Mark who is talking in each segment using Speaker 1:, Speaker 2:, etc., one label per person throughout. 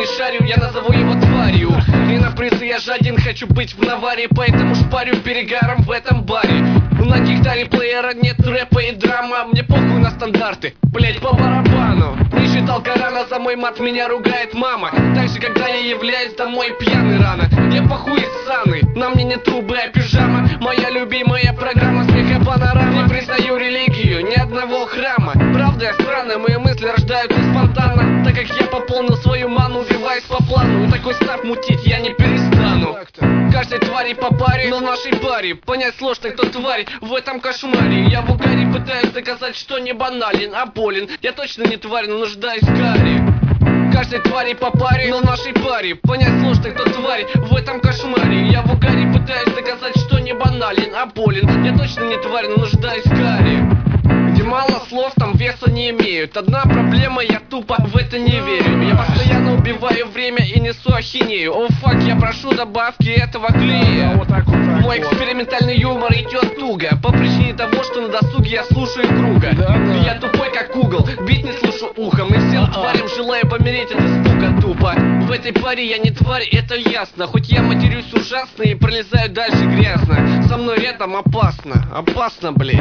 Speaker 1: не шарю, я назову его тварью. И на призы я жаден, хочу быть в наваре, поэтому шпарю перегаром в этом баре. На гитаре плеера нет рэпа и драма, мне похуй на стандарты, блять, по барабану. Не читал Корана, за мой мат меня ругает мама. Также, когда я являюсь домой пьяный рано. Я похуй ссаный, на мне не трубы, а пижама. Моя любимая программа смеха панорама. Не признаю религию, ни одного храма. Правда я странная, мои мысли рождаются спонтанно. Так как я пополнил свою ману, убиваясь по плану. И такой старт мутить я не перестану. Каждой твари по паре, но в нашей паре понять сложно, кто тварь в этом кошмаре. Я в угаре пытаюсь доказать, что не банален, а болен. Я точно не тварь, но нуждаюсь в каре. Каждой твари по паре, но в нашей паре понять сложно, кто тварь в этом кошмаре. Я в угаре пытаюсь доказать, что не банален, а болен. Я точно не тварь, но нуждаюсь в каре. Где мало слов, там веса не имеют. Одна проблема, я тупо в это не верю. Я постоянно убиваю время и несу ахинею. О фак, я прошу добавки этого клея. Мой экспериментальный юмор идет туго, по причине того, что на досуге я слушаю круга. Я тупой как угол, бит не слышу ухом. И всем тварям желаю помереть от испуга тупо. В этой паре я не тварь, это ясно. Хоть я матерюсь ужасно и пролезаю дальше грязно. Со мной рядом опасно, опасно, блять.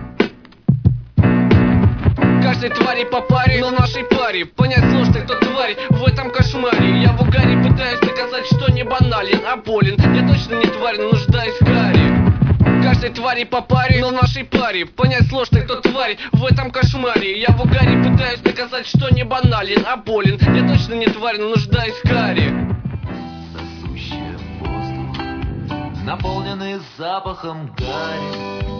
Speaker 1: Каждой твари по паре, но в нашей паре понять сложно, кто тварь в этом кошмаре. Я в угаре пытаюсь доказать, что не банален, а болен. Я точно не тварь, но нуждаюсь в каре. Каждой твари по паре, но в нашей паре понять сложно, кто тварь в этом кошмаре. Я в угаре пытаюсь доказать, что не банален, а болен. Я точно не тварь, но нуждаюсь в каре.
Speaker 2: Сосущий воздух, наполненный запахом гари.